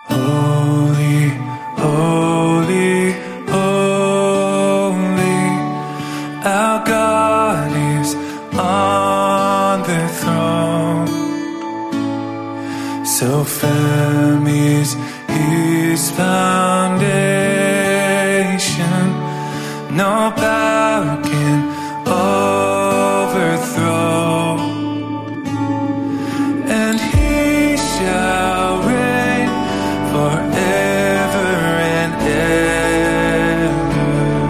Holy, holy, holy, our God is on the throne. So firm is His foundation, no power can overthrow. And He shall reign forever and ever.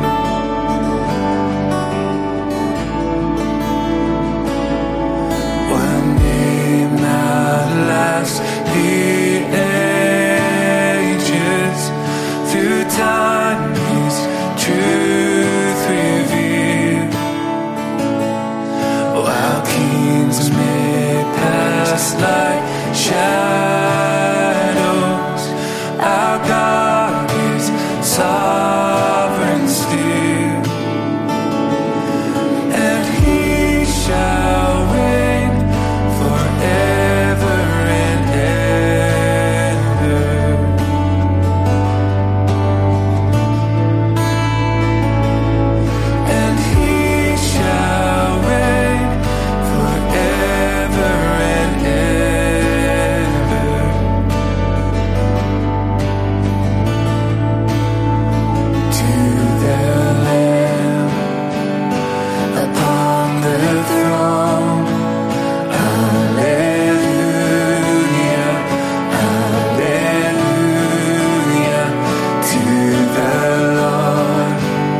One name that lasts the ages, through time His truth revealed. While kings may pass like shadows, our God is sovereign still, and He shall reign forever and ever. And He shall reign forever and ever. To the Lamb upon the throne, Alleluia, Alleluia. To the Lord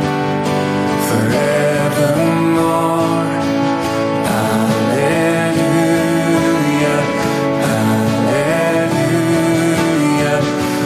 forevermore, Alleluia, Alleluia,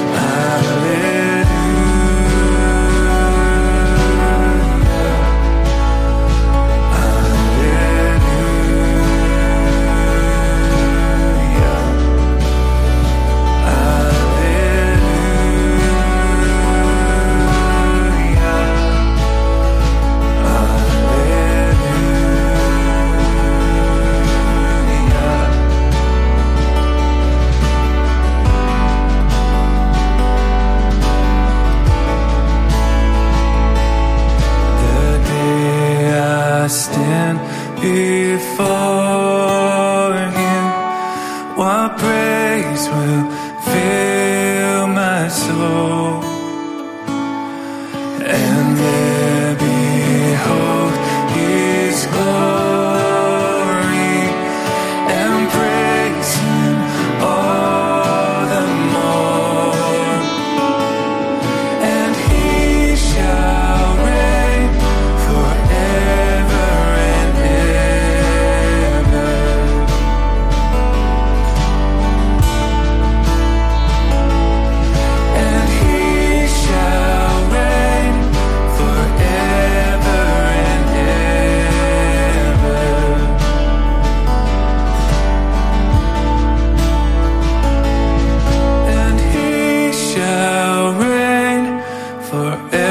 the day I stand before Him, what praise will fill my soul? And there behold His glory, and praise Him all the more. And He shall reign forever and ever. And He shall reign forever and ever. And He shall reign forever